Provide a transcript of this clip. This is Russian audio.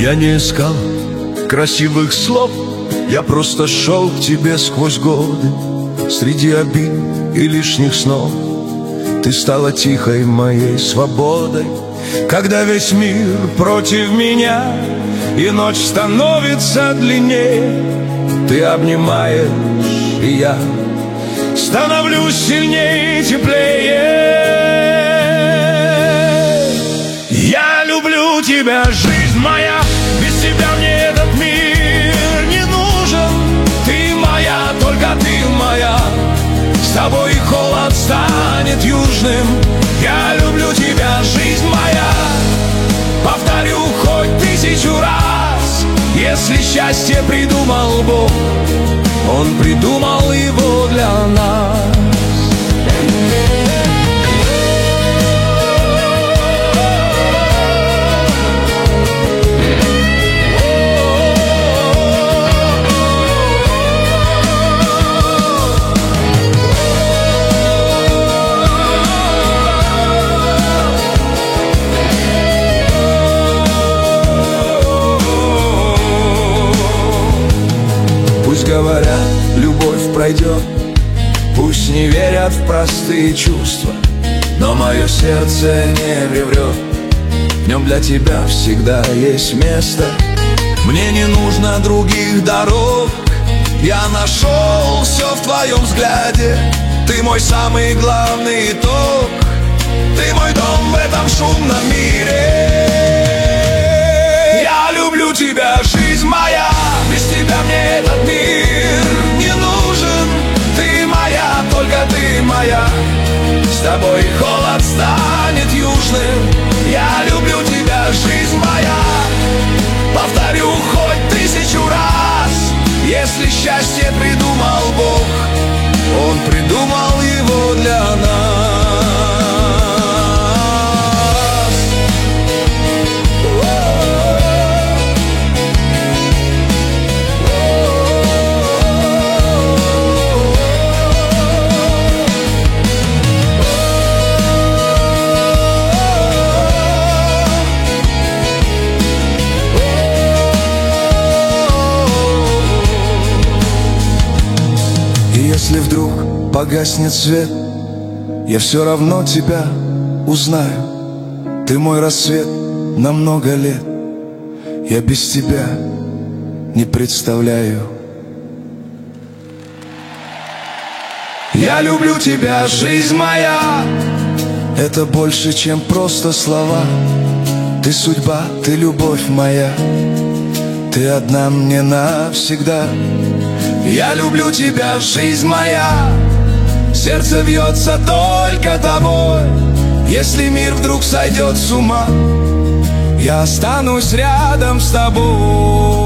Я не искал красивых слов, я просто шел к тебе сквозь годы. Среди обид и лишних снов ты стала тихой моей свободой. Когда весь мир против меня и ночь становится длиннее, ты обнимаешь, и я становлюсь сильнее и теплее. Я люблю тебя, жизнь моя, без тебя мне этот мир не нужен. Ты моя, только ты моя, с тобой холод станет южным. Я люблю тебя, жизнь моя, повторю хоть 1000 раз. Если счастье придумал Бог, Он придумал его для нас. Пусть говорят, любовь пройдет, пусть не верят в простые чувства, но мое сердце не приврет. В нем для тебя всегда есть место. Мне не нужно других дорог, я нашел все в твоем взгляде. Ты мой самый главный итог, ты мой дом в этом шумном мире. Я люблю тебя, жизнь моя, без тебя мне этот мир не нужен. Ты моя, только ты моя, с тобой холод станет южным. Я люблю тебя, жизнь моя, повторю хоть 1000 раз. Если счастье придумал Бог, Он придумал его для нас. Если вдруг погаснет свет, я все равно тебя узнаю. Ты мой рассвет на много лет, я без тебя не представляю. Я люблю тебя, жизнь моя, это больше, чем просто слова. Ты судьба, ты любовь моя, ты одна мне навсегда. Я люблю тебя, жизнь моя, сердце бьется только тобой. Если мир вдруг сойдет с ума, я останусь рядом с тобой.